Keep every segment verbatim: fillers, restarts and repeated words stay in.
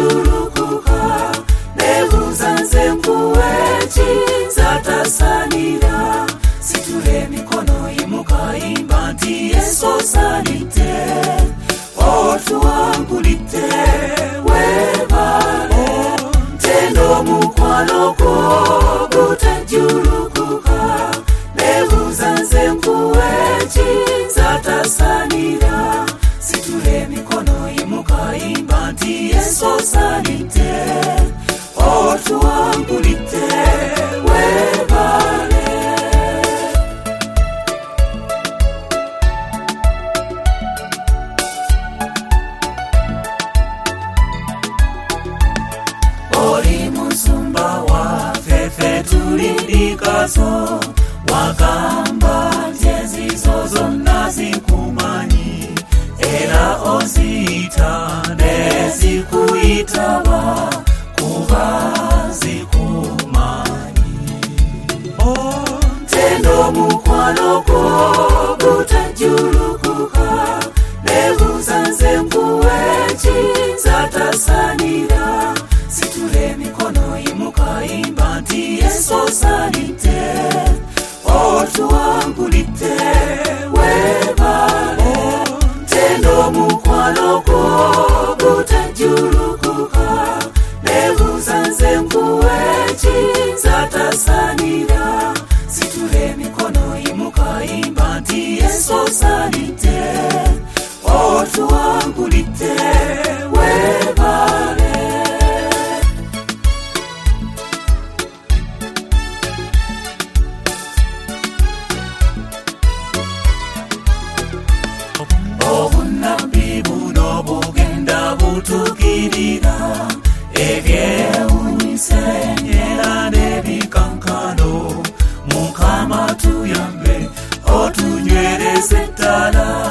jurukuka nebuzanze mkuwechi zatasanira siture mikono imuka imbanti Yesu salite otu wangu lite webale tendo mukwano ko gutajurukuka nebuzanze mkuwechi zatasanira siture mikono imuka imbanti Yesu salite otu wangu lite webale Oli musumba wa fefe tulindikazo wakamba njezizo zonna zikumanyi era oziyita nezikuyitaba kuba zikumanyi tendo mukwano gwo gutajurukuka nebuzanze mkuwechi zatasanira siture mikono imuka imbanti Yesu salite otu wangu lite webale tendo mukwano gwo gutajurukuka nebuzanze mkuwechi zatasanira siture mikono imuka imbanti Yesu salite otu wangu lite webale Obunabi buno bugenda butukirira ebyewunyisenyera nebikankano Mukama tuyambe otunywereze ddala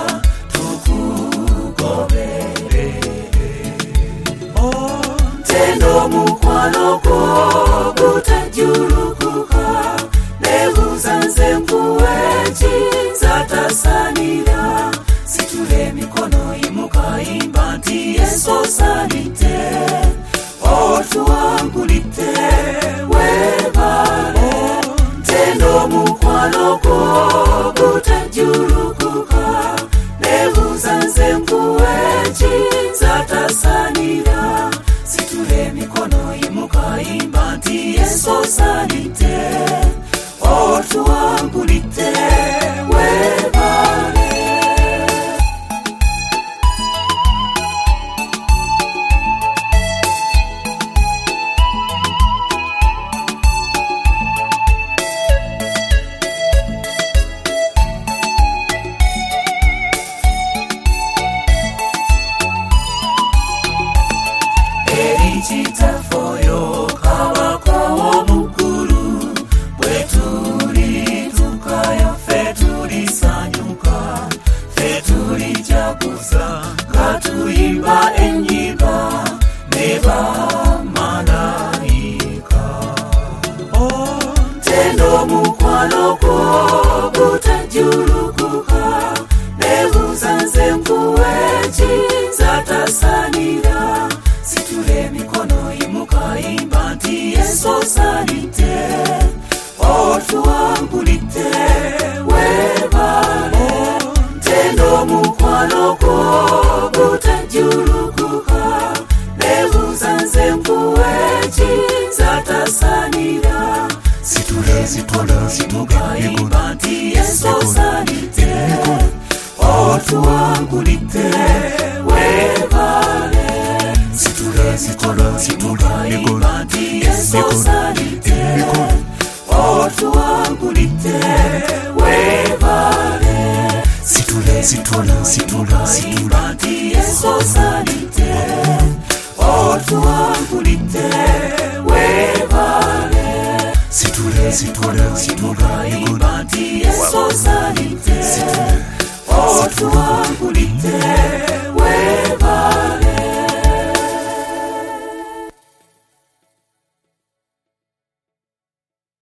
tukugobere tendo mukwano gwo gutajurukuka nebuzanze mkuwechi zatasanira siture mikono imuka imbanti Yesu salite otu wangu lite webale tendo mukwano gwo gutajurukuka nebuzanze mkuwechi zatasanira siture mikono imuka imbanti Yesu salite otu wangu lite webale Chitafoyo kabako mukuru bwetuli tukaya fetuli sanyuka fetuli jaguza katuyimba enyiba neba malaika tendo mukwano gwo gutajurukuka nebuzanze mkuwechi zatasanira siture mikono imuka imbanti Yesu salite otu wangu lite webale tendo mukwano gwo gutajurukuka nebuzanze mkuwechi zatasanira siture siture simuka imbanti Yesu salite otu wangu lite webale siture siture simuka imbanti Yesu salite otu wangu lite webale siture siture simuka imbanti Yesu salite otu wangu